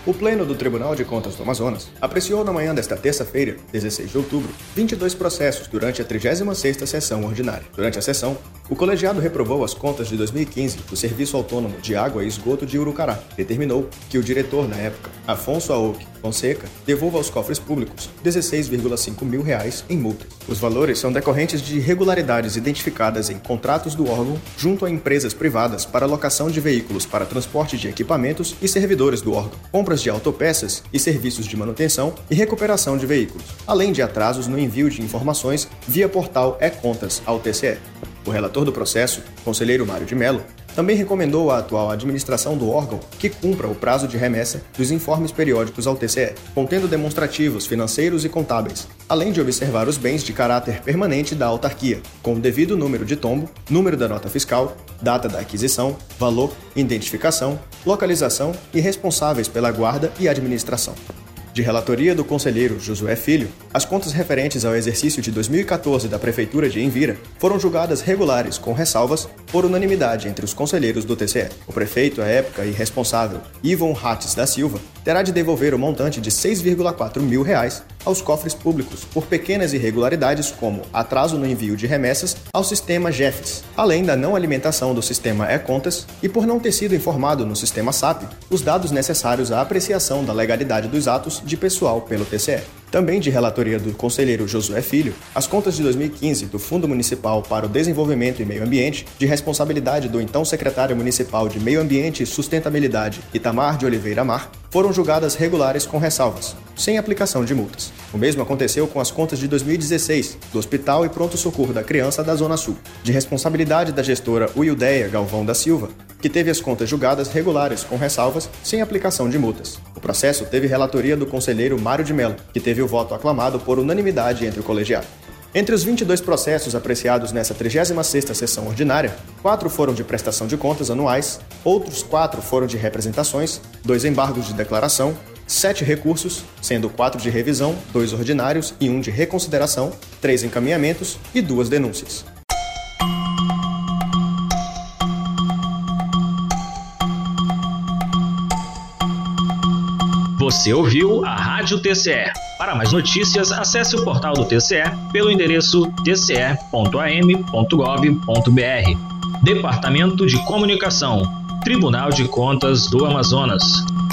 O Pleno do Tribunal de Contas do Amazonas apreciou na manhã desta terça-feira, 16 de outubro, 22 processos durante a 36ª sessão ordinária. Durante a sessão, o colegiado reprovou as contas de 2015 do Serviço Autônomo de Água e Esgoto de Urucará. Determinou que o diretor, na época, Afonso Aoki Fonseca, devolva aos cofres públicos R$16,5 mil em multas. Os valores são decorrentes de irregularidades identificadas em contratos do órgão junto a empresas privadas para locação de veículos para transporte de equipamentos e servidores do órgão, compras de autopeças e serviços de manutenção e recuperação de veículos, além de atrasos no envio de informações via portal e-Contas ao TCE. O relator do processo, conselheiro Mário de Mello, também recomendou à atual administração do órgão que cumpra o prazo de remessa dos informes periódicos ao TCE, contendo demonstrativos financeiros e contábeis, além de observar os bens de caráter permanente da autarquia, com o devido número de tombo, número da nota fiscal, data da aquisição, valor, identificação, localização e responsáveis pela guarda e administração. De relatoria do conselheiro Josué Filho, as contas referentes ao exercício de 2014 da Prefeitura de Envira foram julgadas regulares com ressalvas por unanimidade entre os conselheiros do TCE. O prefeito, à época e responsável, Ivon Rates da Silva, terá de devolver o montante de R$6,4 mil aos cofres públicos por pequenas irregularidades como atraso no envio de remessas ao sistema GEFES, além da não alimentação do sistema e-Contas e por não ter sido informado no sistema SAP os dados necessários à apreciação da legalidade dos atos de pessoal pelo TCE. Também de relatoria do conselheiro Josué Filho, as contas de 2015 do Fundo Municipal para o Desenvolvimento e Meio Ambiente, de responsabilidade do então secretário municipal de Meio Ambiente e Sustentabilidade, Itamar de Oliveira Mar, foram julgadas regulares com ressalvas, sem aplicação de multas. O mesmo aconteceu com as contas de 2016, do Hospital e Pronto Socorro da Criança da Zona Sul, de responsabilidade da gestora Wildeia Galvão da Silva, que teve as contas julgadas regulares com ressalvas, sem aplicação de multas. O processo teve relatoria do conselheiro Mário de Mello, que teve o voto aclamado por unanimidade entre o colegiado. Entre os 22 processos apreciados nessa 36ª sessão ordinária, 4 foram de prestação de contas anuais, outros 4 foram de representações, 2 embargos de declaração, 7 recursos, sendo 4 de revisão, 2 ordinários e 1 de reconsideração, 3 encaminhamentos e 2 denúncias. Você ouviu a Rádio TCE. Para mais notícias, acesse o portal do TCE pelo endereço tce.am.gov.br. Departamento de Comunicação, Tribunal de Contas do Amazonas.